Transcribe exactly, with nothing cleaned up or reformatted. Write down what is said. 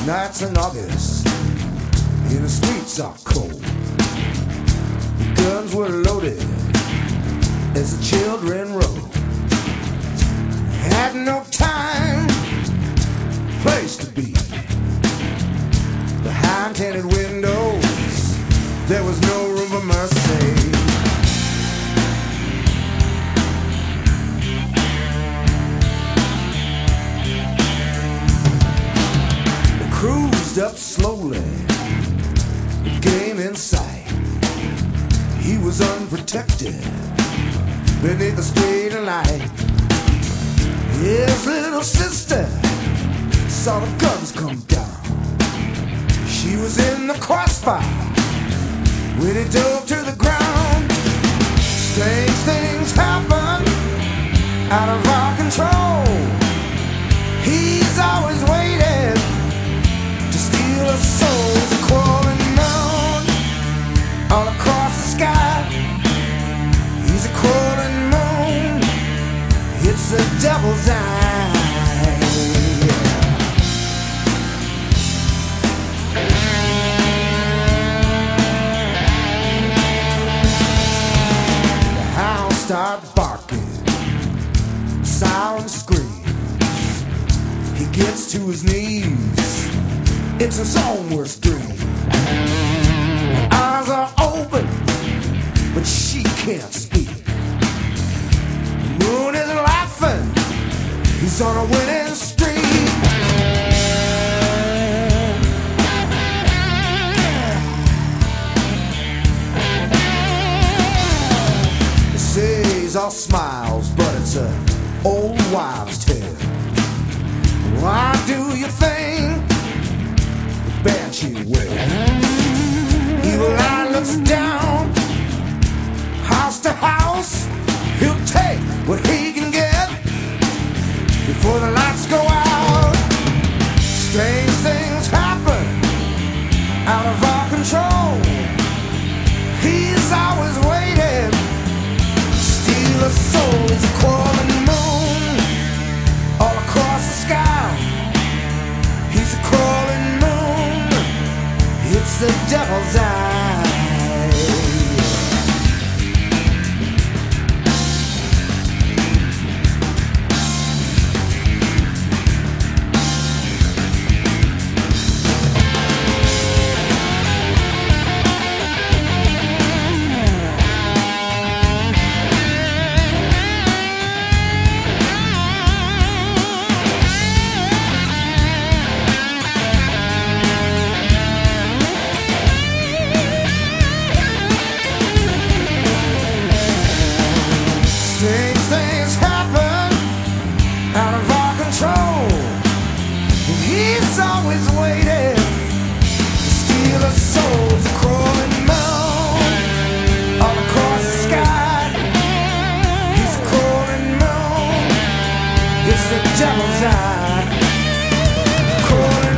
Nights in August, and the streets are cold. The guns were loaded as the children rode. Had no time, place to be. Behind tinted windows, there was no room for mercy. They cruised up slowly, the game in sight. He was unprotected beneath the street light. His little sister saw the guns come down. She was in the crossfire when he dove to the ground. Strange things happen out of our control. He's always waiting to steal a soul. He's a crawling moon all across the sky. He's a crawling moon. It's the devil's eye. Start barking, silent screams. He gets to his knees. It's his own worst dream. Her eyes are open, but she can't speak. The moon is laughing. He's on a winning streak. He's all smiles, but it's an old wives' tale. Why do you think the banshee will? Evil eye looks down, house to house. He'll take what he can get before the lights go out. Strange things happen out of our control. He's always waiting. A soul is a crawling moon all across the sky. He's a crawling moon. It's the devil's eye. Strange things happen out of our control. And he's always waiting to steal a soul. It's a crawling moon all across the sky. He's a crawling moon. It's the devil's eye. Crawling